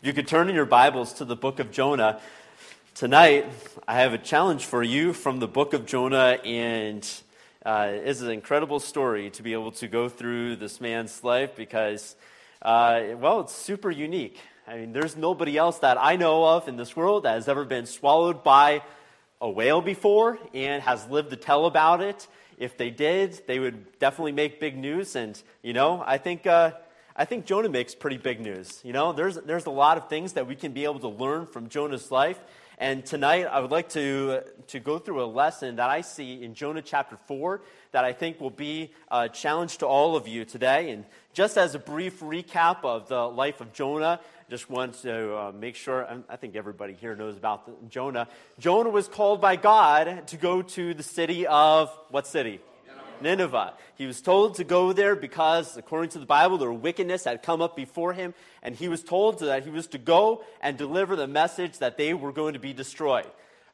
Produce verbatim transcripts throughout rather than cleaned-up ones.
You could turn in your Bibles to the book of Jonah. Tonight, I have a challenge for you from the book of Jonah, and uh, it's an incredible story to be able to go through this man's life because, uh, well, it's super unique. I mean, there's nobody else that I know of in this world that has ever been swallowed by a whale before and has lived to tell about it. If they did, they would definitely make big news, and, you know, I think... Uh, I think Jonah makes pretty big news. You know, there's there's a lot of things that we can be able to learn from Jonah's life. And tonight, I would like to to go through a lesson that I see in Jonah chapter four that I think will be a challenge to all of you today. And just as a brief recap of the life of Jonah, just want to uh, make sure, I think everybody here knows about the, Jonah. Jonah was called by God to go to the city of, what city? Nineveh. He was told to go there because, according to the Bible, their wickedness had come up before him, and he was told that he was to go and deliver the message that they were going to be destroyed.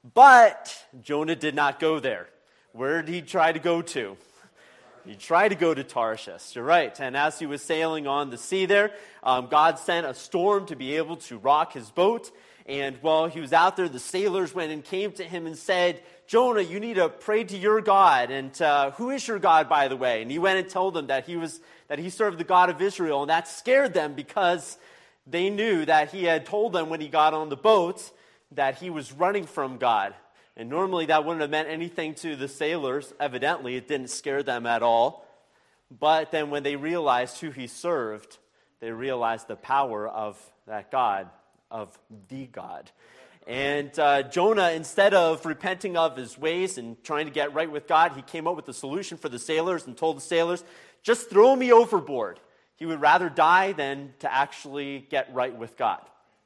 But Jonah did not go there. Where did he try to go to? He tried to go to Tarshish. You're right. And as he was sailing on the sea there, um, God sent a storm to be able to rock his boat. And while he was out there, the sailors went and came to him and said, Jonah, you need to pray to your God. And uh, who is your God, by the way? And he went and told them that he was that he served the God of Israel. And that scared them because they knew that he had told them when he got on the boat that he was running from God. And normally that wouldn't have meant anything to the sailors. Evidently, it didn't scare them at all. But then when they realized who he served, they realized the power of that God, of the God. And uh, Jonah, instead of repenting of his ways and trying to get right with God, he came up with a solution for the sailors and told the sailors, just throw me overboard. He would rather die than to actually get right with God.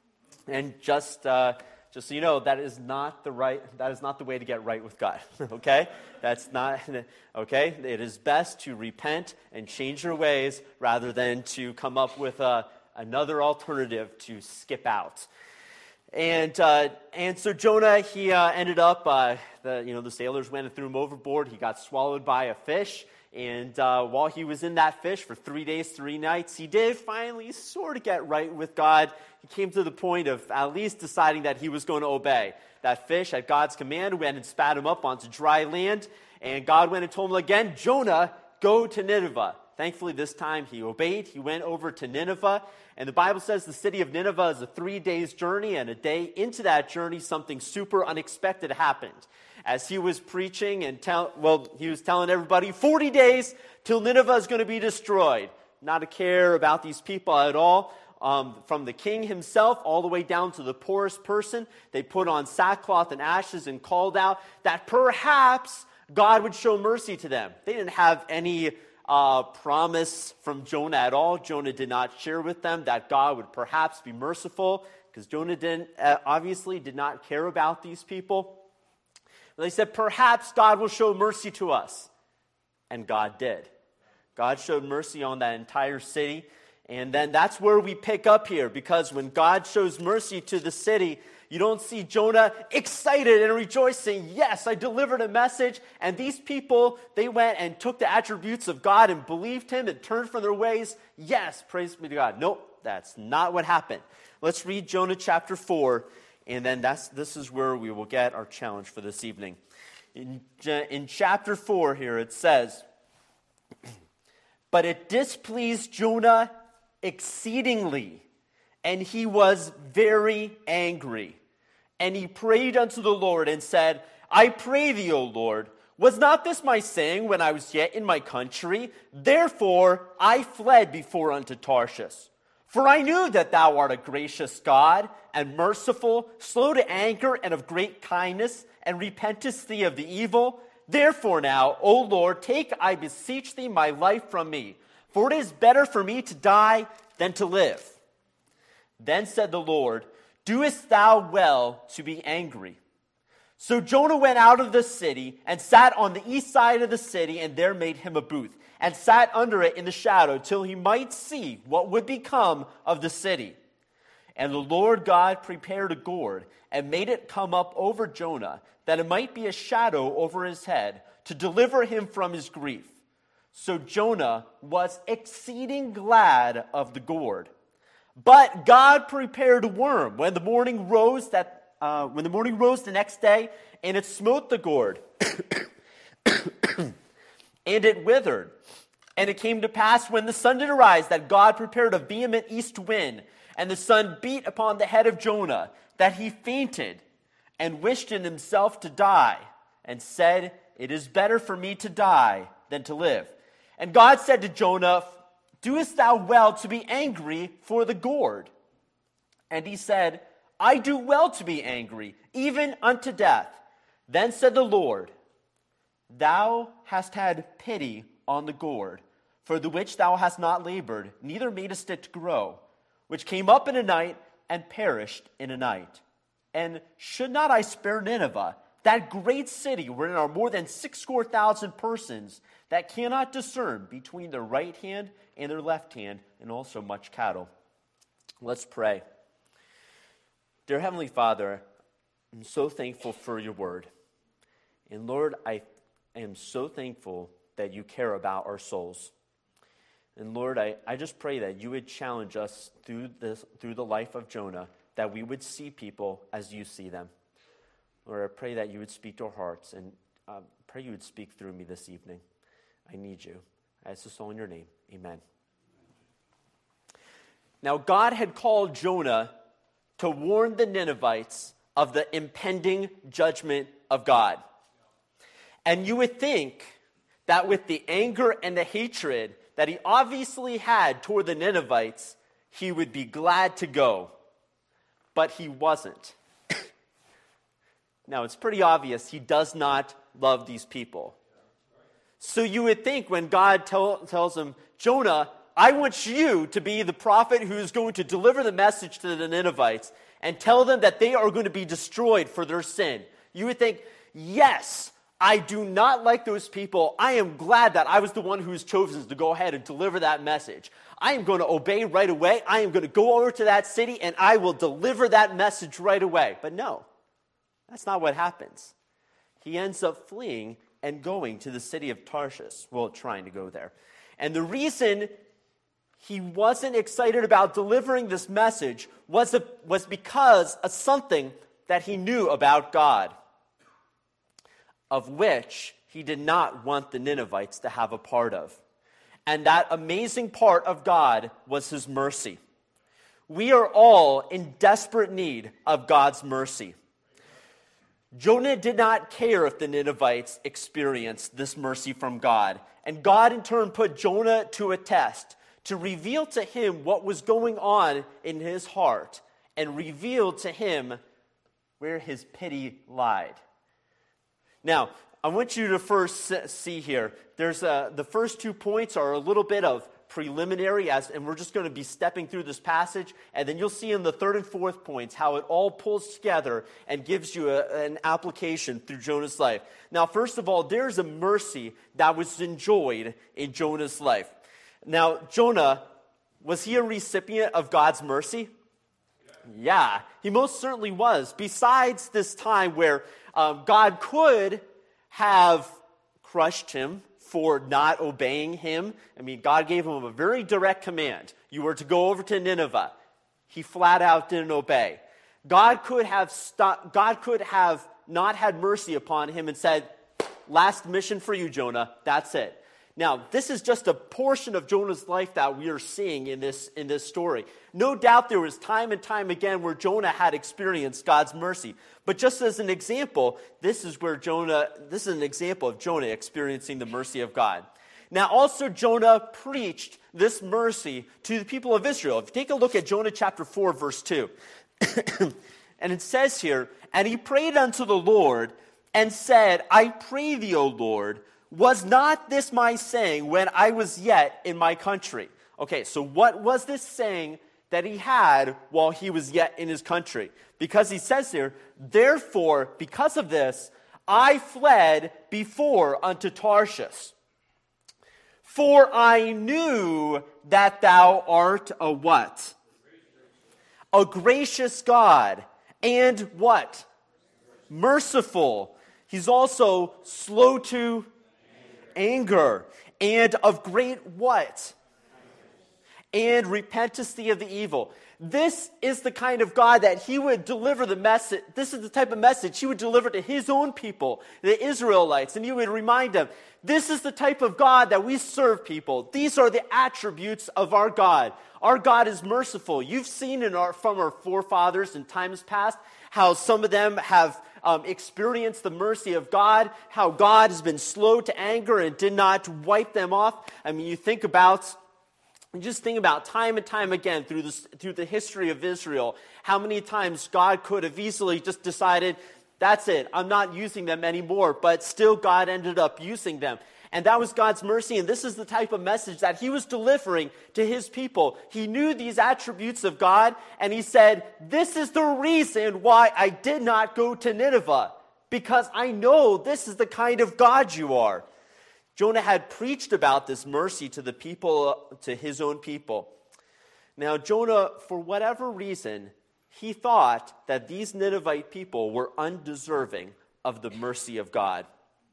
And just uh, just so you know, that is not the right, that is not the way to get right with God. Okay? That's not, okay? It is best to repent and change your ways rather than to come up with a, another alternative to skip out. And uh, and so Jonah, he uh, ended up, uh, the you know the sailors went and threw him overboard. He got swallowed by a fish, and uh, while he was in that fish for three days, three nights, he did finally sort of get right with God. He came to the point of at least deciding that he was going to obey. That fish, at God's command, went and spat him up onto dry land, and God went and told him again, Jonah, go to Nineveh. Thankfully, this time he obeyed. He went over to Nineveh. And the Bible says the city of Nineveh is a three days journey, and a day into that journey, something super unexpected happened. As he was preaching and tell, well, he was telling everybody, forty days till Nineveh is going to be destroyed. Not a care about these people at all. Um, from the king himself all the way down to the poorest person, they put on sackcloth and ashes and called out that perhaps God would show mercy to them. They didn't have any Uh, promise from Jonah at all. Jonah did not share with them that God would perhaps be merciful because Jonah didn't, uh, obviously did not care about these people. But they said, perhaps God will show mercy to us. And God did. God showed mercy on that entire city. And then that's where we pick up here, because when God shows mercy to the city, you don't see Jonah excited and rejoicing. Yes, I delivered a message. And these people, they went and took the attributes of God and believed him and turned from their ways. Yes, praise be to God. Nope, that's not what happened. Let's read Jonah chapter four. And then that's this is where we will get our challenge for this evening. In, in chapter four here it says, but it displeased Jonah exceedingly, and he was very angry. And he prayed unto the Lord and said, I pray thee, O Lord, was not this my saying when I was yet in my country? Therefore I fled before unto Tarshish. For I knew that thou art a gracious God, and merciful, slow to anger, and of great kindness, and repentest thee of the evil. Therefore now, O Lord, take, I beseech thee, my life from me. For it is better for me to die than to live. Then said the Lord, doest thou well to be angry? So Jonah went out of the city and sat on the east side of the city, and there made him a booth, and sat under it in the shadow till he might see what would become of the city. And the Lord God prepared a gourd and made it come up over Jonah, that it might be a shadow over his head, to deliver him from his grief. So Jonah was exceeding glad of the gourd. But God prepared a worm when the morning rose that uh, when the morning rose the next day, and it smote the gourd, and it withered. And it came to pass when the sun did arise that God prepared a vehement east wind, and the sun beat upon the head of Jonah, that he fainted, and wished in himself to die, and said, "It is better for me to die than to live." And God said to Jonah, "Doest thou well to be angry for the gourd?" And he said, "I do well to be angry, even unto death." Then said the Lord, "Thou hast had pity on the gourd, for the which thou hast not labored, neither madest it to grow, which came up in a night and perished in a night. And should not I spare Nineveh, that great city wherein are more than sixscore thousand persons that cannot discern between their right hand and their left hand, and also much cattle?" Let's pray. Dear Heavenly Father, I'm so thankful for your word. And Lord, I am so thankful that you care about our souls. And Lord, I, I just pray that you would challenge us through this through the life of Jonah, that we would see people as you see them. Lord, I pray that you would speak to our hearts, and uh, pray you would speak through me this evening. I need you. I ask this all in your name. Amen. Now, God had called Jonah to warn the Ninevites of the impending judgment of God. And you would think that with the anger and the hatred that he obviously had toward the Ninevites, he would be glad to go. But he wasn't. Now, it's pretty obvious he does not love these people. So you would think when God tell, tells him, "Jonah, I want you to be the prophet who's going to deliver the message to the Ninevites and tell them that they are going to be destroyed for their sin," you would think, yes, I do not like those people. I am glad that I was the one who was chosen to go ahead and deliver that message. I am going to obey right away. I am going to go over to that city and I will deliver that message right away. But no, that's not what happens. He ends up fleeing and going to the city of Tarshish. Well, trying to go there. And the reason he wasn't excited about delivering this message was, a, was because of something that he knew about God, of which he did not want the Ninevites to have a part of. And that amazing part of God was his mercy. We are all in desperate need of God's mercy. Jonah did not care if the Ninevites experienced this mercy from God. And God in turn put Jonah to a test to reveal to him what was going on in his heart and reveal to him where his pity lied. Now, I want you to first see here, there's a, the first two points are a little bit of preliminary, as, and we're just going to be stepping through this passage, and then you'll see in the third and fourth points how it all pulls together and gives you a, an application through Jonah's life. Now, first of all, there's a mercy that was enjoyed in Jonah's life. Now, Jonah, was he a recipient of God's mercy? Yeah, he most certainly was. Besides this time where um, God could have crushed him for not obeying him. I mean, God gave him a very direct command. You were to go over to Nineveh. He flat out didn't obey. God could have stopped, God could have not had mercy upon him and said, "Last mission for you, Jonah. That's it." Now, this is just a portion of Jonah's life that we are seeing in this, in this story. No doubt there was time and time again where Jonah had experienced God's mercy. But just as an example, this is where Jonah, this is an example of Jonah experiencing the mercy of God. Now, also Jonah preached this mercy to the people of Israel. If you take a look at Jonah chapter four, verse two, and it says here, "And he prayed unto the Lord and said, I pray thee, O Lord, was not this my saying when I was yet in my country?" Okay, so what was this saying that he had while he was yet in his country? Because he says here, "Therefore, because of this, I fled before unto Tarshish. For I knew that thou art a" what? "A gracious God, and" what? "Merciful." He's also slow to anger, and of great what? "And repentest thee of the evil." This is the kind of God that he would deliver the message. This is the type of message he would deliver to his own people, the Israelites. And he would remind them, this is the type of God that we serve, people. These are the attributes of our God. Our God is merciful. You've seen in our, from our forefathers in times past how some of them have um, experienced the mercy of God, how God has been slow to anger and did not wipe them off. I mean, you think about, just think about time and time again through this, through the history of Israel, how many times God could have easily just decided, that's it, I'm not using them anymore, but still God ended up using them. And that was God's mercy, and this is the type of message that he was delivering to his people. He knew these attributes of God, and he said, this is the reason why I did not go to Nineveh, because I know this is the kind of God you are. Jonah had preached about this mercy to the people, to his own people. Now, Jonah, for whatever reason, he thought that these Ninevite people were undeserving of the mercy of God.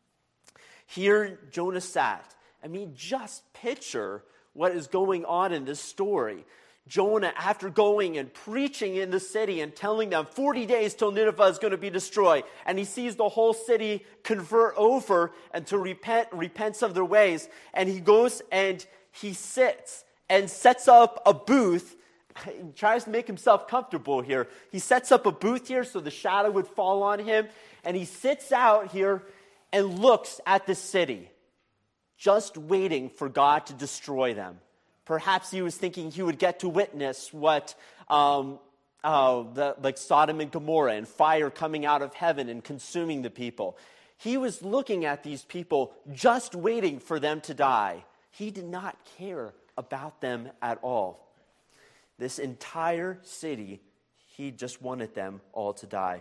Here Jonah sat. I mean, just picture what is going on in this story. Jonah, after going and preaching in the city and telling them forty days till Nineveh is going to be destroyed, and he sees the whole city convert over and to repent, repent of their ways, and he goes and he sits and sets up a booth. He tries to make himself comfortable here. He sets up a booth here so the shadow would fall on him, and he sits out here and looks at the city, just waiting for God to destroy them. Perhaps he was thinking he would get to witness what, um, uh, the, like Sodom and Gomorrah, and fire coming out of heaven and consuming the people. He was looking at these people, just waiting for them to die. He did not care about them at all. This entire city, he just wanted them all to die.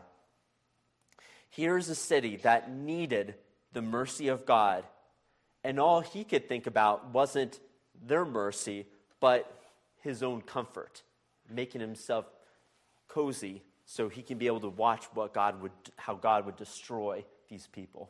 Here's a city that needed the mercy of God, and all he could think about wasn't their mercy, but his own comfort, making himself cozy so he can be able to watch what God would, how God would destroy these people.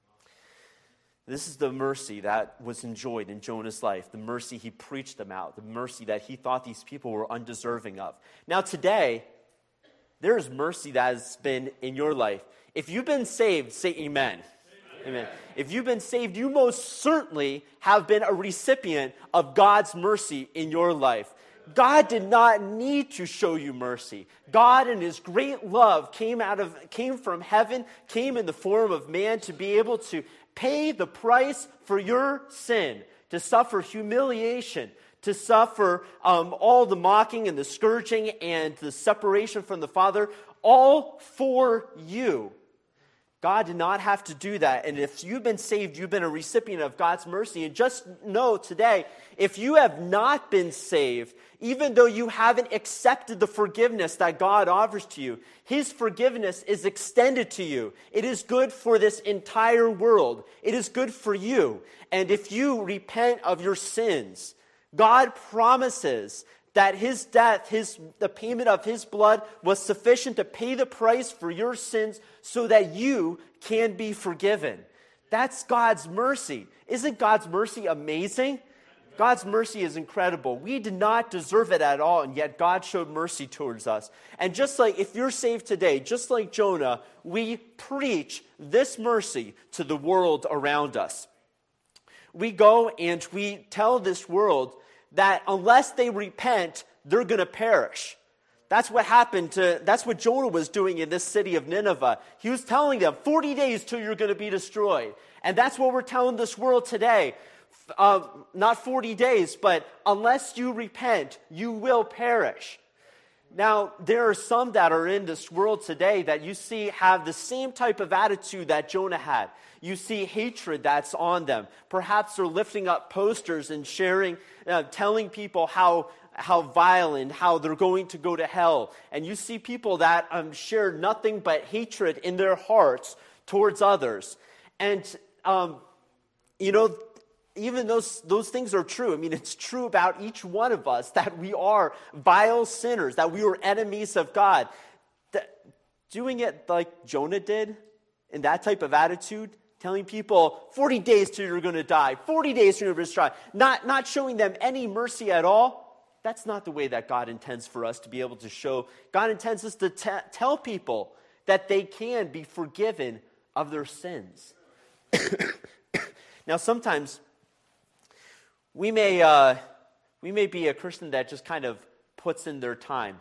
This is the mercy that was enjoyed in Jonah's life, the mercy he preached them out, the mercy that he thought these people were undeserving of. Now today, there is mercy that has been in your life. If you've been saved, say amen. Amen. Amen. If you've been saved, you most certainly have been a recipient of God's mercy in your life. God did not need to show you mercy. God in his great love came out of came from heaven, came in the form of man to be able to pay the price for your sin, to suffer humiliation, to suffer um, all the mocking and the scourging and the separation from the Father, all for you. God did not have to do that. And if you've been saved, you've been a recipient of God's mercy. And just know today, if you have not been saved, even though you haven't accepted the forgiveness that God offers to you, his forgiveness is extended to you. It is good for this entire world. It is good for you. And if you repent of your sins, God promises that his death, his, the payment of his blood was sufficient to pay the price for your sins so that you can be forgiven. That's God's mercy. Isn't God's mercy amazing? God's mercy is incredible. We did not deserve it at all, and yet God showed mercy towards us. And just like if you're saved today, just like Jonah, we preach this mercy to the world around us. We go and we tell this world that unless they repent, they're going to perish. That's what happened to, that's what Jonah was doing in this city of Nineveh. He was telling them, forty days till you're going to be destroyed. And that's what we're telling this world today. Uh, not forty days, but unless you repent, you will perish. Now, there are some that are in this world today that you see have the same type of attitude that Jonah had. You see hatred that's on them. Perhaps they're lifting up posters and sharing, uh, telling people how how violent, how they're going to go to hell. And you see people that um, share nothing but hatred in their hearts towards others. And, um, you know, even those those things are true. I mean, it's true about each one of us that we are vile sinners, that we are enemies of God. That doing it like Jonah did, in that type of attitude, telling people forty days till you're going to die, forty days till you're going to die, not, not showing them any mercy at all, That's not the way that God intends for us to be able to show. God intends us to t- tell people that they can be forgiven of their sins. Now, sometimes we may uh, we may be a Christian that just kind of puts in their time.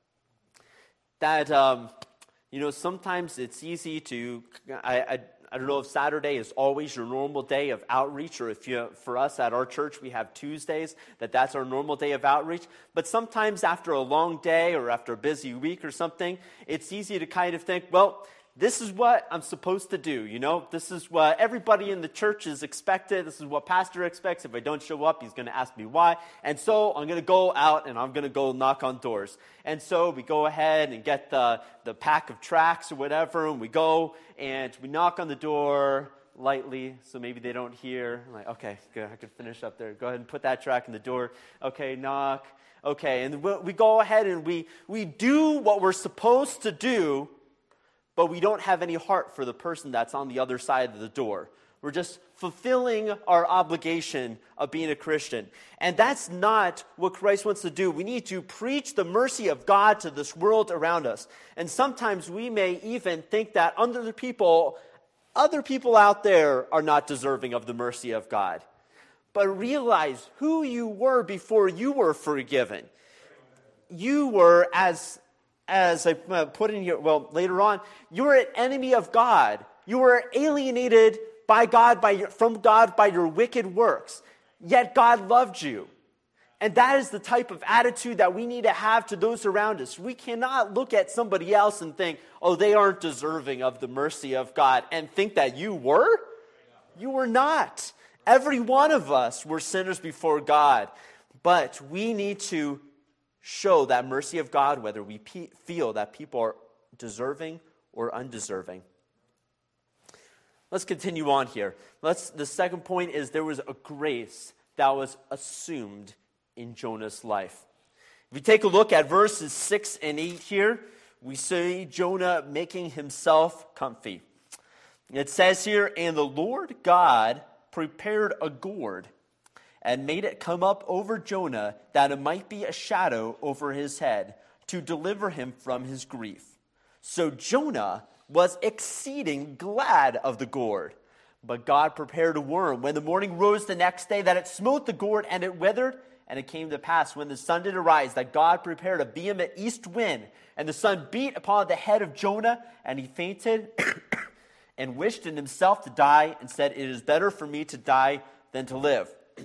That um, you know, sometimes it's easy to. I, I I don't know if Saturday is always your normal day of outreach, or if you, for us at our church, we have Tuesdays, that that's our normal day of outreach. But sometimes after a long day or after a busy week or something, it's easy to kind of think, well, this is what I'm supposed to do, you know? This is what everybody in the church is expected. This is what pastor expects. If I don't show up, he's going to ask me why. And so I'm going to go out and I'm going to go knock on doors. And so we go ahead and get the, the pack of tracts or whatever, and we go and we knock on the door lightly so maybe they don't hear. I'm like, okay, good, I can finish up there. Go ahead and put that tract in the door. Okay, knock. Okay, and we go ahead and we we do what we're supposed to do, but we don't have any heart for the person that's on the other side of the door. We're just fulfilling our obligation of being a Christian. And that's not what Christ wants to do. We need to preach the mercy of God to this world around us. And sometimes we may even think that other people, other people out there are not deserving of the mercy of God. But realize who you were before you were forgiven. You were, as As I put in here, well, later on, you were an enemy of God. You were alienated by God, by your, from God by your wicked works. Yet God loved you. And that is the type of attitude that we need to have to those around us. We cannot look at somebody else and think, oh, they aren't deserving of the mercy of God, and think that you were? You were not. Every one of us were sinners before God. But we need to show that mercy of God, whether we pe- feel that people are deserving or undeserving. Let's continue on here. Let's. The second point is there was a grace that was assumed in Jonah's life. If we take a look at verses six and eight here, we see Jonah making himself comfy. It says here, and the Lord God prepared a gourd and made it come up over Jonah, that it might be a shadow over his head, to deliver him from his grief. So Jonah was exceeding glad of the gourd. But God prepared a worm when the morning rose the next day, that it smote the gourd, and it withered. And it came to pass, when the sun did arise, that God prepared a vehement east wind, and the sun beat upon the head of Jonah, and he fainted and wished in himself to die, and said, it is better for me to die than to live.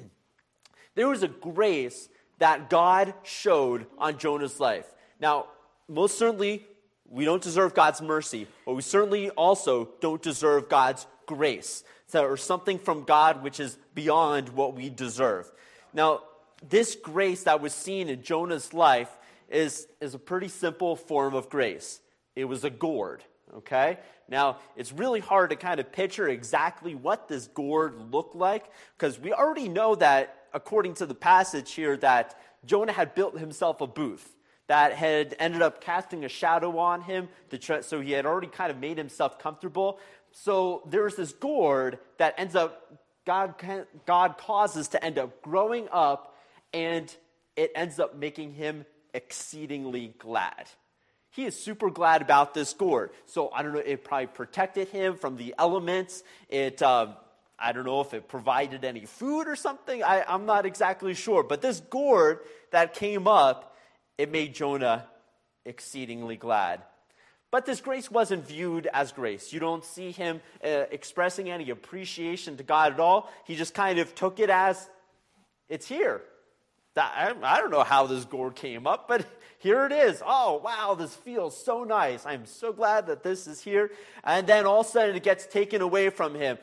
There was a grace that God showed on Jonah's life. Now, most certainly, we don't deserve God's mercy, but we certainly also don't deserve God's grace, so, or something from God which is beyond what we deserve. Now, this grace that was seen in Jonah's life is, is a pretty simple form of grace. It was a gourd, okay? Now, it's really hard to kind of picture exactly what this gourd looked like, because we already know that, according to the passage here, that Jonah had built himself a booth that had ended up casting a shadow on him, to try, so he had already kind of made himself comfortable. So there's this gourd that ends up, God, God causes to end up growing up, and it ends up making him exceedingly glad. He is super glad about this gourd. So I don't know, it probably protected him from the elements. It, uh, I don't know if it provided any food or something. I, I'm not exactly sure. But this gourd that came up, it made Jonah exceedingly glad. But this grace wasn't viewed as grace. You don't see him uh, expressing any appreciation to God at all. He just kind of took it as, it's here. I, I don't know how this gourd came up, but here it is. Oh, wow, this feels so nice. I'm so glad that this is here. And then all of a sudden it gets taken away from him.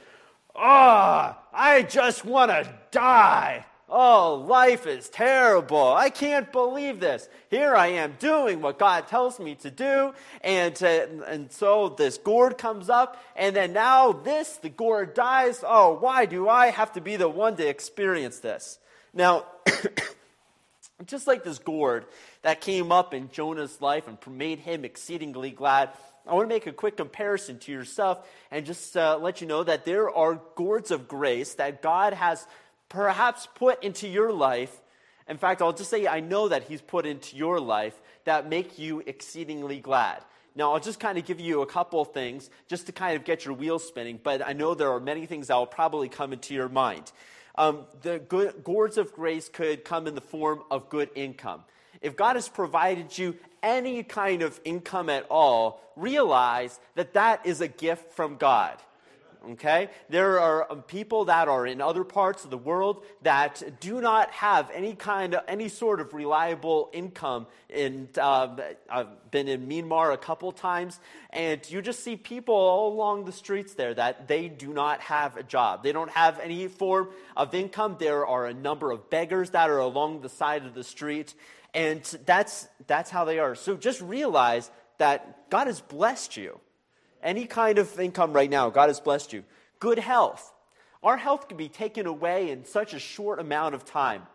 Oh, I just want to die. Oh, life is terrible. I can't believe this. Here I am doing what God tells me to do. And, uh, and so this gourd comes up. And then now this, the gourd dies. Oh, why do I have to be the one to experience this? Now, just like this gourd that came up in Jonah's life and made him exceedingly glad, I want to make a quick comparison to yourself and just uh, let you know that there are gourds of grace that God has perhaps put into your life, In fact, I'll just say I know that he's put into your life that make you exceedingly glad. Now, I'll just kind of give you a couple things just to kind of get your wheels spinning, but I know there are many things that will probably come into your mind. Um, the good, gourds of grace could come in the form of good income. If God has provided you any kind of income at all, realize that that is a gift from God. Okay? There are people that are in other parts of the world that do not have any kind of, any sort of reliable income. And uh, I've been in Myanmar a couple times, and you just see people all along the streets there that they do not have a job. They don't have any form of income. There are a number of beggars that are along the side of the street, and that's that's how they are. So just realize that God has blessed you. Any kind of income right now, God has blessed you. Good health. Our health can be taken away in such a short amount of time.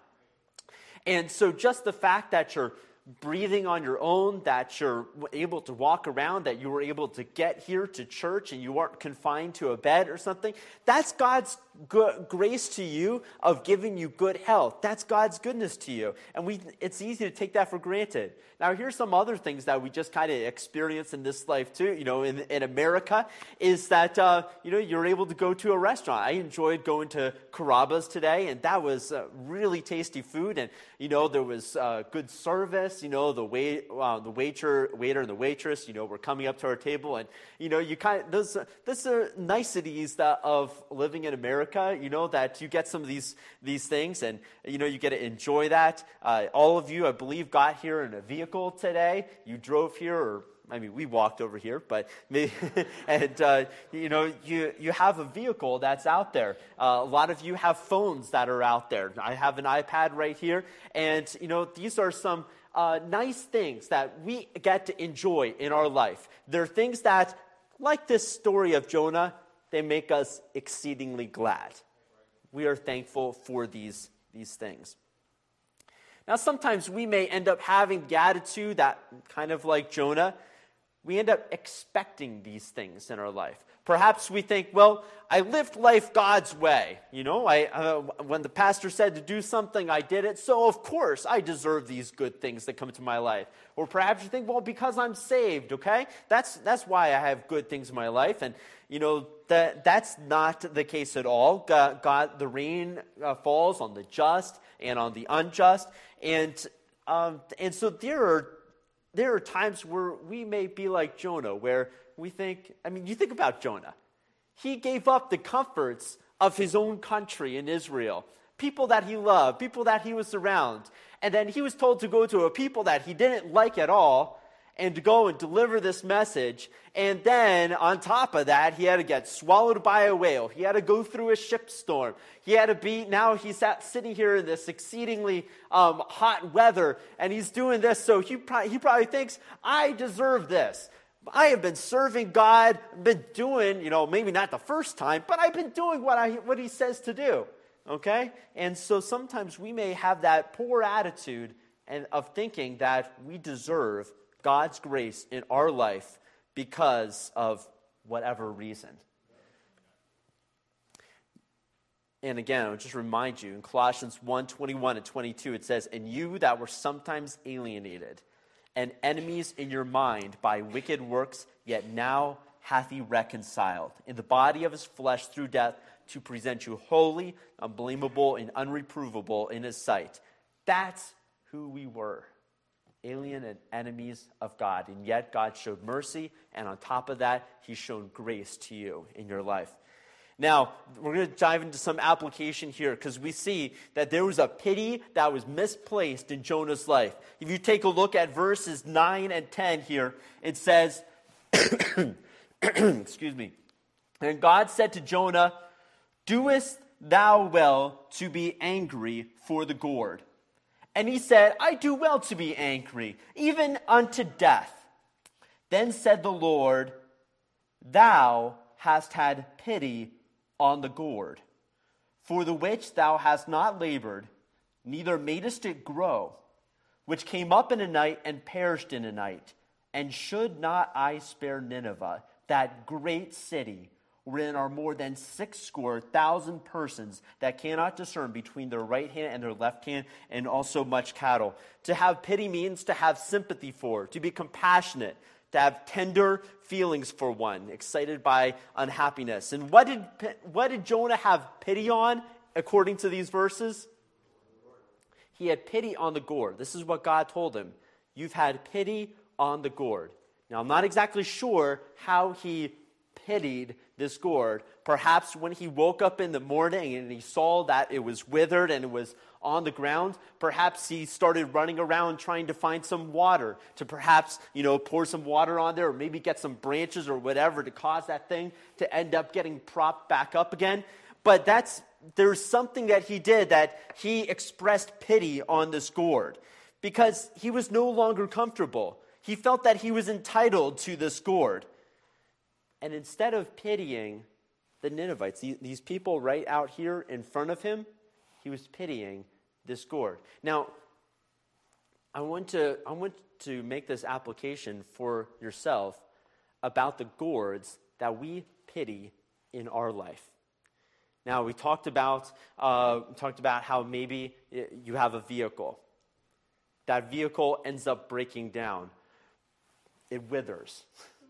And so just the fact that you're breathing on your own, that you're able to walk around, that you were able to get here to church and you aren't confined to a bed or something, that's God's good grace to you of giving you good health. That's God's goodness to you. And we it's easy to take that for granted. Now, here's some other things that we just kind of experience in this life too, you know, in, in America, is that, uh, you know, you're able to go to a restaurant. I enjoyed going to Carrabba's today, and that was uh, really tasty food, and, you know, there was uh, good service, you know, the wait, uh, the waiter, waiter and the waitress, you know, were coming up to our table, and, you know, you kind of, those, those are niceties that of living in America, you know, that you get some of these, these things, and, you know, you get to enjoy that. Uh, all of you, I believe, got here in a vehicle today. You drove here, or I mean, we walked over here, but maybe, and uh, you know, you you have a vehicle that's out there. Uh, a lot of you have phones that are out there. I have an iPad right here, and you know, these are some uh, nice things that we get to enjoy in our life. They're things that, like this story of Jonah, they make us exceedingly glad. We are thankful for these these things. Now, sometimes we may end up having the attitude that, kind of like Jonah, we end up expecting these things in our life. Perhaps we think, well, I lived life God's way. You know, I uh, when the pastor said to do something, I did it. So, of course, I deserve these good things that come into my life. Or perhaps you think, well, because I'm saved, okay? That's that's why I have good things in my life. And, you know, that that's not the case at all. God, God the rain uh, falls on the just and on the unjust. And um, and so there are there are times where we may be like Jonah, where we think, I mean, you think about Jonah. He gave up the comforts of his own country in Israel, people that he loved, people that he was around. And then he was told to go to a people that he didn't like at all and to go and deliver this message. And then on top of that, he had to get swallowed by a whale. He had to go through a ship storm. He had to be, now he's sat, sitting here in this exceedingly um, hot weather, and he's doing this. So he, pro- he probably thinks, I deserve this. I have been serving God, been doing, you know, maybe not the first time, but I've been doing what I what he says to do, okay? And so sometimes we may have that poor attitude and of thinking that we deserve God's grace in our life because of whatever reason. And again, I'll just remind you, in Colossians one, twenty-one and twenty-two, it says, and you that were sometimes alienated and enemies in your mind by wicked works, yet now hath he reconciled in the body of his flesh through death to present you holy, unblameable, and unreprovable in his sight. That's who we were, alien and enemies of God. And yet God showed mercy, and on top of that, he's shown grace to you in your life. Now, we're going to dive into some application here because we see that there was a pity that was misplaced in Jonah's life. If you take a look at verses nine and ten here, it says, excuse me, and God said to Jonah, doest thou well to be angry for the gourd? And he said, I do well to be angry, even unto death. Then said the Lord, thou hast had pity on the gourd, for the which thou hast not labored, neither madest it grow, which came up in a night and perished in a night. And should not I spare Nineveh, that great city, wherein are more than six score thousand persons that cannot discern between their right hand and their left hand, and also much cattle. To have pity means to have sympathy for, to be compassionate, to have tender feelings for one, excited by unhappiness. And what did, what did Jonah have pity on, according to these verses? He had pity on the gourd. This is what God told him. You've had pity on the gourd. Now, I'm not exactly sure how he pitied this gourd. Perhaps when he woke up in the morning and he saw that it was withered and it was on the ground, perhaps he started running around trying to find some water to perhaps, you know, pour some water on there, or maybe get some branches or whatever to cause that thing to end up getting propped back up again. But that's there's something that he did, that he expressed pity on this gourd because he was no longer comfortable. He felt that he was entitled to this gourd. And instead of pitying the Ninevites, these people right out here in front of him, he was pitying this gourd. Now, I want to I want to make this application for yourself about the gourds that we pity in our life. Now, we talked about uh, talked about how maybe you have a vehicle. That vehicle ends up breaking down. It withers.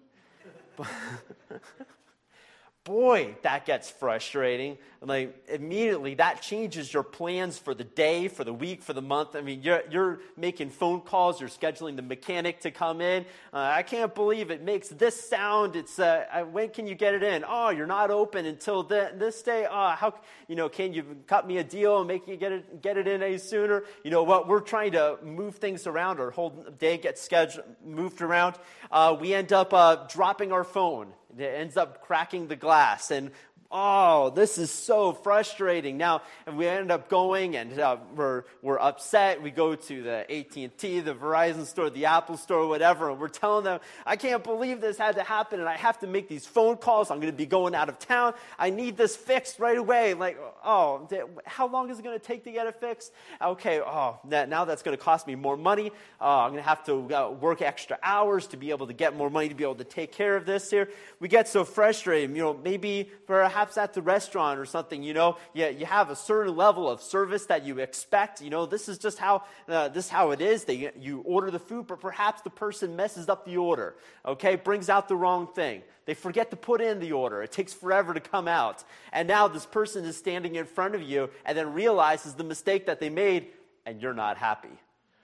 Boy, that gets frustrating. Like, immediately, that changes your plans for the day, for the week, for the month. I mean, you're, you're making phone calls. You're scheduling the mechanic to come in. Uh, I can't believe it makes this sound. It's uh, when can you get it in? Oh, you're not open until the, this day. Oh, how, you know, can you cut me a deal and make you get it get it in any sooner? You know what? We're trying to move things around. Our whole day gets scheduled, moved around. Uh, we end up uh, dropping our phone. It ends up cracking the glass, and oh, this is so frustrating. Now, and we end up going, and uh, we're we're upset. We go to the A T and T, the Verizon store, the Apple store, whatever, and we're telling them, I can't believe this had to happen, and I have to make these phone calls. I'm going to be going out of town. I need this fixed right away. Like, oh, how long is it going to take to get it fixed? Okay, oh, now that's going to cost me more money. Uh, I'm going to have to uh, work extra hours to be able to get more money to be able to take care of this here. We get so frustrated. You know, maybe perhaps Perhaps at the restaurant or something, you know, you, you have a certain level of service that you expect. You know, this is just how uh, this is how it is. They, you order the food, but perhaps the person messes up the order, okay, brings out the wrong thing. They forget to put in the order. It takes forever to come out. And now this person is standing in front of you and then realizes the mistake that they made, and you're not happy.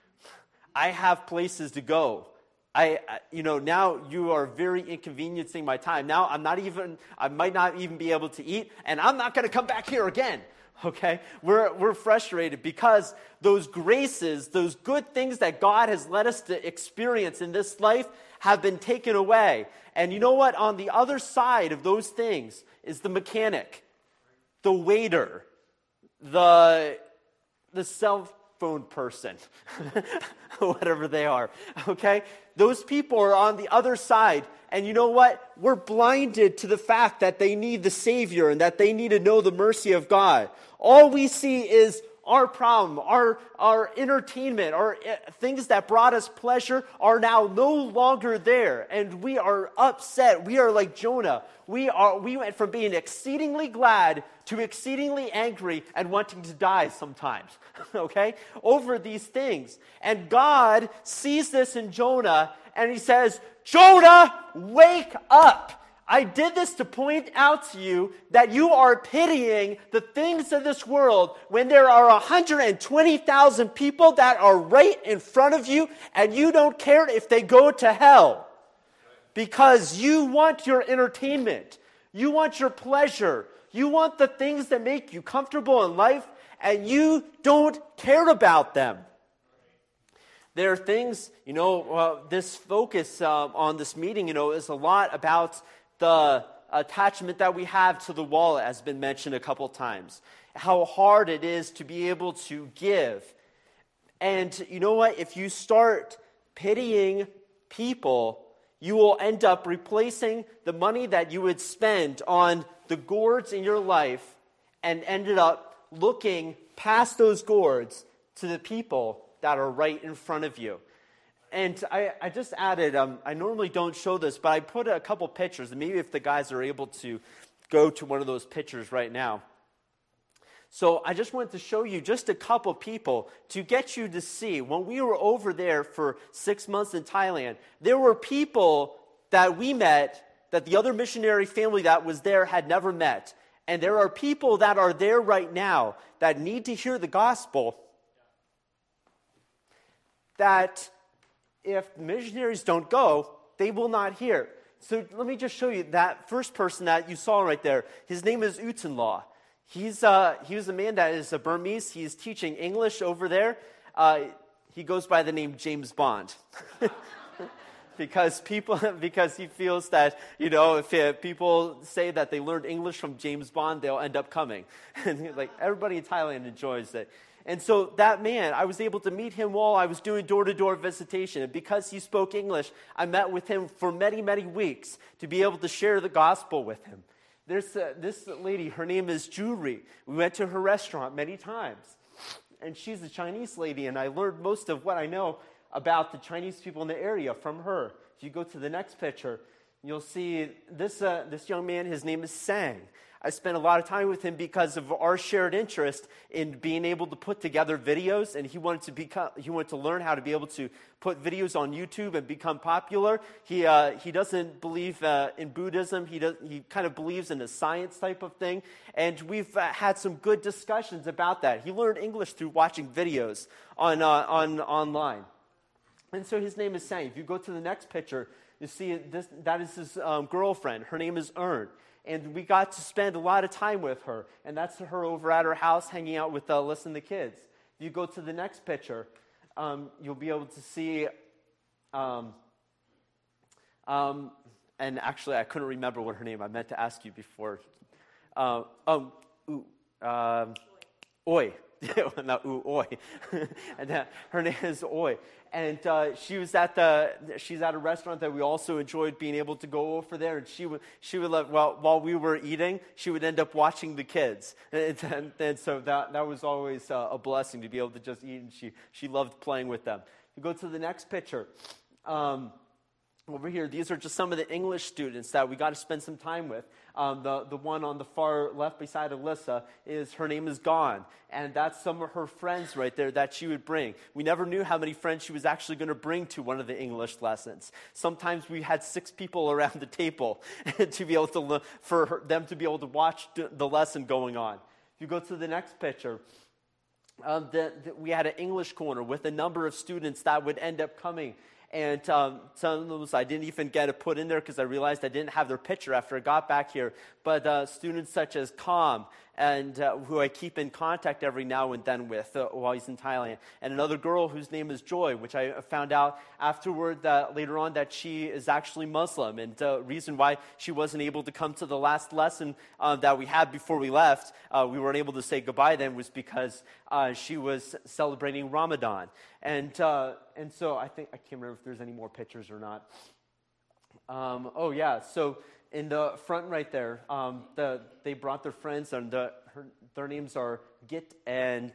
I have places to go. I, you know, now you are very inconveniencing my time. Now I'm not even, I might not even be able to eat, and I'm not going to come back here again. Okay? We're, we're frustrated because those graces, those good things that God has led us to experience in this life have been taken away. And you know what? On the other side of those things is the mechanic, the waiter, the, the cell phone person, whatever they are. Okay? Those people are on the other side, and you know what? We're blinded to the fact that they need the Savior and that they need to know the mercy of God. All we see is our problem, our, our entertainment, our uh, things that brought us pleasure are now no longer there, and we are upset. We are like Jonah. We are. We went from being exceedingly glad to exceedingly angry and wanting to die sometimes, okay, over these things. And God sees this in Jonah, and he says, Jonah, wake up. I did this to point out to you that you are pitying the things of this world when there are one hundred twenty thousand people that are right in front of you, and you don't care if they go to hell because you want your entertainment. You want your pleasure. You want the things that make you comfortable in life, and you don't care about them. There are things, you know, uh, this focus uh, on this meeting, you know, is a lot about the attachment that we have to the wallet, has been mentioned a couple times. How hard it is to be able to give. And you know what? If you start pitying people, you will end up replacing the money that you would spend on the gourds in your life and ended up looking past those gourds to the people that are right in front of you. And I, I just added, um, I normally don't show this, but I put a couple pictures, and maybe if the guys are able to go to one of those pictures right now. So I just wanted to show you just a couple people to get you to see. When we were over there for six months in Thailand, there were people that we met that the other missionary family that was there had never met. And there are people that are there right now that need to hear the gospel, that if missionaries don't go, they will not hear. So let me just show you that first person that you saw right there. His name is Utanlaw. He's uh, he was a man that is a Burmese. He's teaching English over there. Uh, he goes by the name James Bond. Because people, because he feels that, you know, if uh, people say that they learned English from James Bond, they'll end up coming. And like everybody in Thailand enjoys it. And so that man, I was able to meet him while I was doing door-to-door visitation. And because he spoke English, I met with him for many, many weeks to be able to share the gospel with him. There's uh, this lady, her name is Juri. We went to her restaurant many times. And she's a Chinese lady, and I learned most of what I know about the Chinese people in the area from her. If you go to the next picture, you'll see this uh, this young man, his name is Sang. I spent a lot of time with him because of our shared interest in being able to put together videos, and he wanted to become he wanted to learn how to be able to put videos on YouTube and become popular. He uh, he doesn't believe uh, in Buddhism. He does he kind of believes in a science type of thing, and we've uh, had some good discussions about that. He learned English through watching videos on uh, on online. And so his name is Sang. If you go to the next picture, you see this, that is his um, girlfriend. Her name is Ern. And we got to spend a lot of time with her. And that's her over at her house hanging out with Alyssa and the kids. If you go to the next picture, um, you'll be able to see... Um, um, and actually, I couldn't remember what her name. I meant to ask you before. Uh, um, ooh, um, Oi. Not ooh, oi. And uh, her name is Oi. And uh, she was at the, she's at a restaurant that we also enjoyed being able to go over there. And she would, she would let, well, while we were eating, she would end up watching the kids. And, and, and so that, that was always uh, a blessing to be able to just eat. And she, she loved playing with them. You go to the next picture. Um, over here, these are just some of the English students that we got to spend some time with. Um, the, the one on the far left beside Alyssa, is her name is Gone. And that's some of her friends right there that she would bring. We never knew how many friends she was actually going to bring to one of the English lessons. Sometimes we had six people around the table to be able to look, for her, them to be able to watch the lesson going on. If you go to the next picture, um, the, the, we had an English corner with a number of students that would end up coming. And um, some of those I didn't even get to put in there because I realized I didn't have their picture after I got back here. But uh, students such as Kam, and uh, who I keep in contact every now and then with uh, while he's in Thailand. And another girl whose name is Joy, which I found out afterward that later on that she is actually Muslim. And the uh, reason why she wasn't able to come to the last lesson uh, that we had before we left, uh, we weren't able to say goodbye then, was because uh, she was celebrating Ramadan. And uh, and so I think, I can't remember if there's any more pictures or not. Um, oh yeah, so in the front right there, um, the, they brought their friends, and the, her, their names are Git and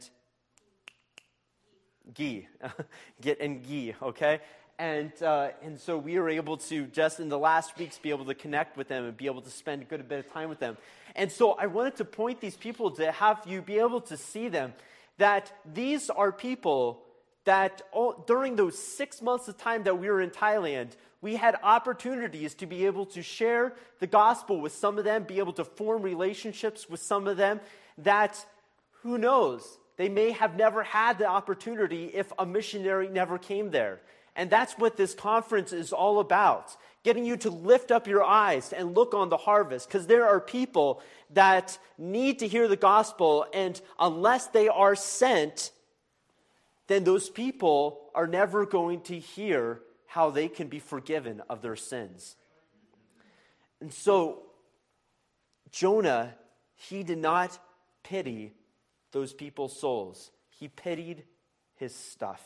Gi. Git and Gi, okay? And uh, and so we were able to, just in the last weeks, be able to connect with them and be able to spend a good bit of time with them. And so I wanted to point these people to have you be able to see them, that these are people that oh, during those six months of time that we were in Thailand, we had opportunities to be able to share the gospel with some of them, be able to form relationships with some of them that, who knows, they may have never had the opportunity if a missionary never came there. And that's what this conference is all about, getting you to lift up your eyes and look on the harvest, because there are people that need to hear the gospel, and unless they are sent, then those people are never going to hear how they can be forgiven of their sins. And so, Jonah, he did not pity those people's souls. He pitied his stuff.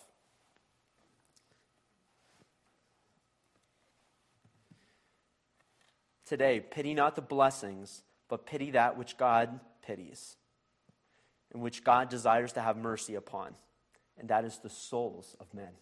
Today, pity not the blessings, but pity that which God pities, and which God desires to have mercy upon. And that is the souls of men.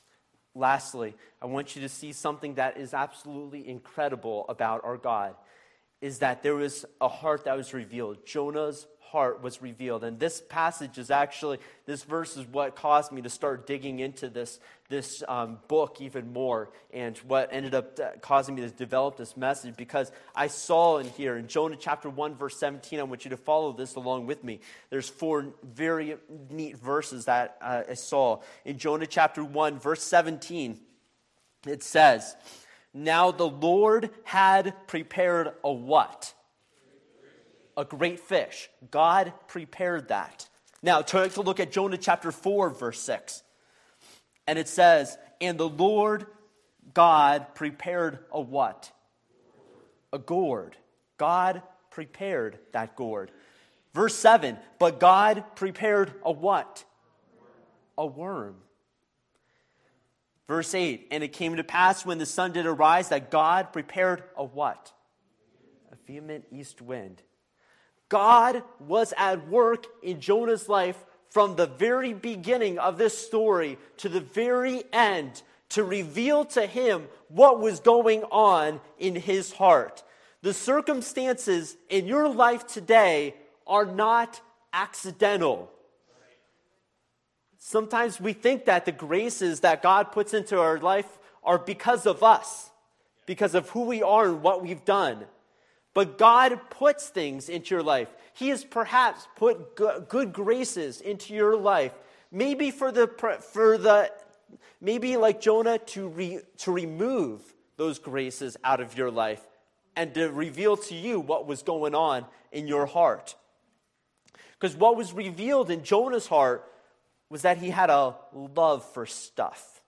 Lastly, I want you to see something that is absolutely incredible about our God. is that there was a heart that was revealed. Jonah's heart was revealed. And this passage is actually, this verse is what caused me to start digging into this, this um, book even more, and what ended up uh, causing me to develop this message, because I saw in here, in Jonah chapter one, verse seventeen, I want you to follow this along with me. There's four very neat verses that uh, I saw. In Jonah chapter one, verse seventeen, it says, "Now the Lord had prepared a what? A great fish." God prepared that. Now, take a look at Jonah chapter four, verse six. And it says, "And the Lord God prepared a what? A gourd." God prepared that gourd. Verse seven, "But God prepared a what? A worm." Verse eight, "And it came to pass when the sun did arise that God prepared a what? A vehement east wind." God was at work in Jonah's life from the very beginning of this story to the very end to reveal to him what was going on in his heart. The circumstances in your life today are not accidental. Sometimes we think that the graces that God puts into our life are because of us, because of who we are and what we've done. But God puts things into your life. He has perhaps put good graces into your life, maybe for the for the maybe like Jonah to re, to remove those graces out of your life and to reveal to you what was going on in your heart. Because what was revealed in Jonah's heart was that he had a love for stuff.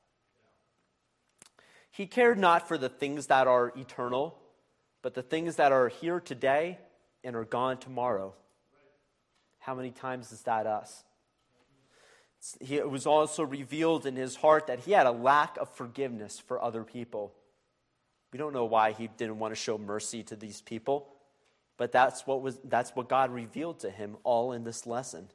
He cared not for the things that are eternal, but the things that are here today and are gone tomorrow. How many times is that us? It was also revealed in his heart that he had a lack of forgiveness for other people. We don't know why he didn't want to show mercy to these people, but that's what was that's what God revealed to him all in this lesson.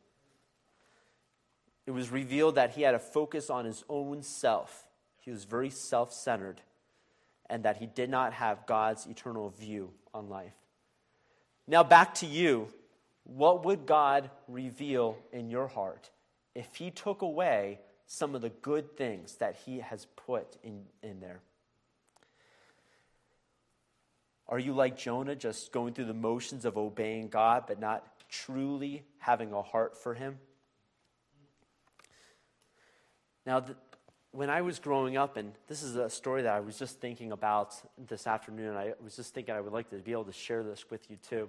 It was revealed that he had a focus on his own self. He was very self-centered, and that he did not have God's eternal view on life. Now back to you. What would God reveal in your heart if he took away some of the good things that he has put in, in there? Are you like Jonah, just going through the motions of obeying God, but not truly having a heart for him? Now, the, when I was growing up, and this is a story that I was just thinking about this afternoon, I was just thinking I would like to be able to share this with you too.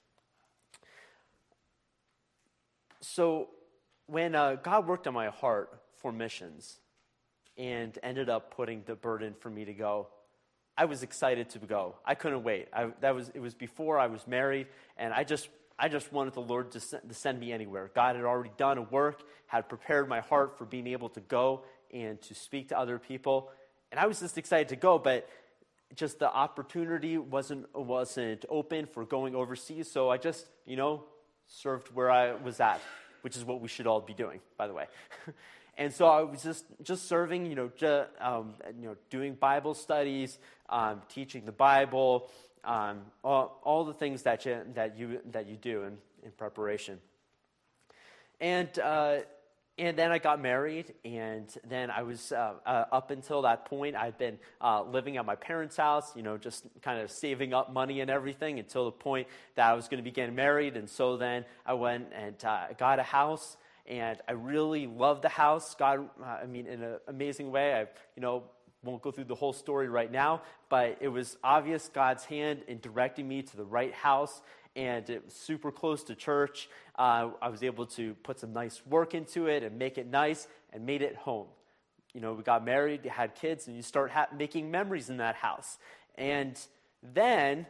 So when uh, God worked on my heart for missions and ended up putting the burden for me to go, I was excited to go. I couldn't wait. I, that was it was before I was married, and I just I just wanted the Lord to send, to send me anywhere. God had already done a work, had prepared my heart for being able to go and to speak to other people, and I was just excited to go, but just the opportunity wasn't wasn't open for going overseas, so I just, you know, served where I was at, which is what we should all be doing, by the way. And so I was just, just serving, you know, ju- um, you know, doing Bible studies, um, teaching the Bible, um, all, all the things that you that you that you do in, in preparation. And uh, and then I got married, and then I was uh, uh, up until that point I'd been uh, living at my parents' house, you know, just kind of saving up money and everything until the point that I was going to be getting married. And so then I went and uh, got a house. And I really loved the house. God, uh, I mean, in an amazing way. I, you know, won't go through the whole story right now, but it was obvious God's hand in directing me to the right house, and it was super close to church. Uh, I was able to put some nice work into it and make it nice, and made it home. You know, we got married, had kids, and you start ha- making memories in that house. And then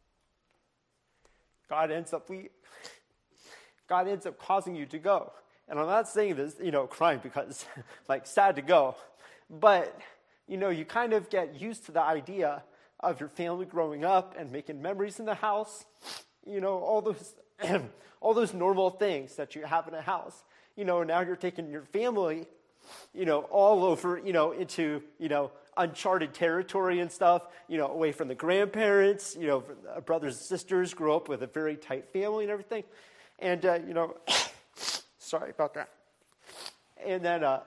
God ends up we, God ends up causing you to go. And I'm not saying this, you know, crying because, like, sad to go. But, you know, you kind of get used to the idea of your family growing up and making memories in the house. You know, all those all those normal things that you have in a house. You know, now you're taking your family, you know, all over, you know, into, you know, uncharted territory and stuff, you know, away from the grandparents, you know, brothers and sisters, grew up with a very tight family and everything. And, uh, you know, sorry about that. And then, uh,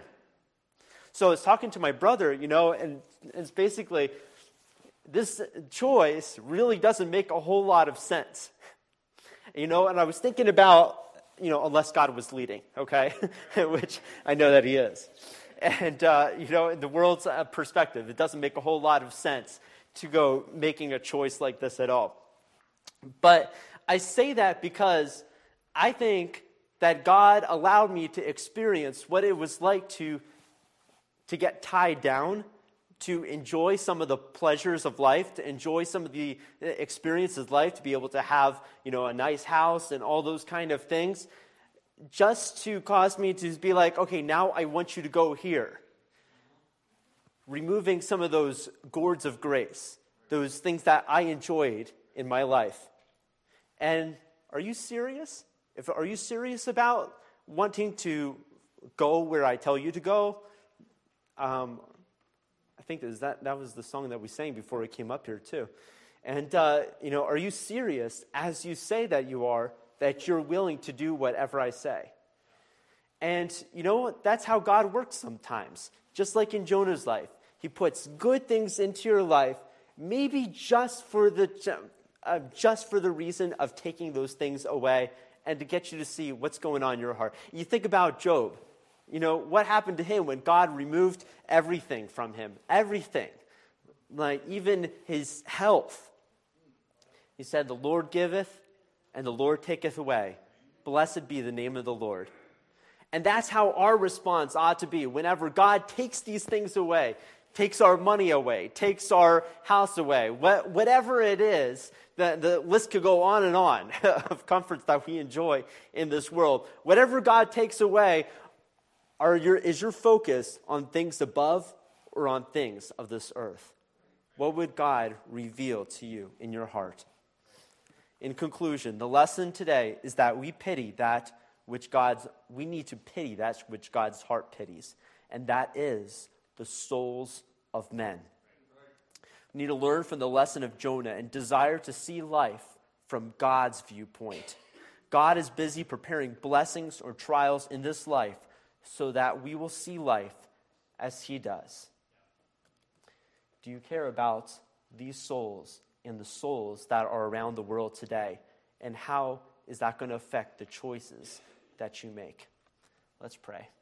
so I was talking to my brother, you know, and it's basically, this choice really doesn't make a whole lot of sense. You know, and I was thinking about, you know, unless God was leading, okay, which I know that he is. And, uh, you know, in the world's uh, perspective, it doesn't make a whole lot of sense to go making a choice like this at all. But I say that because I think that God allowed me to experience what it was like to, to get tied down, to enjoy some of the pleasures of life, to enjoy some of the experiences of life, to be able to have, you know, a nice house and all those kind of things, just to cause me to be like, okay, now I want you to go here. Removing some of those gourds of grace, those things that I enjoyed in my life. And are you serious? If are you serious about wanting to go where I tell you to go? Um, I think that was, that, that was the song that we sang before we came up here too. And, uh, you know, are you serious as you say that you are, that you're willing to do whatever I say? And, you know, that's how God works sometimes. Just like in Jonah's life. He puts good things into your life, maybe just for the, uh, just for the reason of taking those things away and to get you to see what's going on in your heart. You think about Job. You know, what happened to him when God removed everything from him? Everything. Like even his health. He said, the Lord giveth and the Lord taketh away. Blessed be the name of the Lord. And that's how our response ought to be. Whenever God takes these things away, takes our money away, takes our house away, what, whatever it is, the, the list could go on and on of comforts that we enjoy in this world. Whatever God takes away, Are your, is your focus on things above or on things of this earth? What would God reveal to you in your heart? In conclusion, the lesson today is that we pity that which God's, we need to pity that which God's heart pities, and that is the souls of men. We need to learn from the lesson of Jonah and desire to see life from God's viewpoint. God is busy preparing blessings or trials in this life so that we will see life as he does. Do you care about these souls and the souls that are around the world today? And how is that going to affect the choices that you make? Let's pray.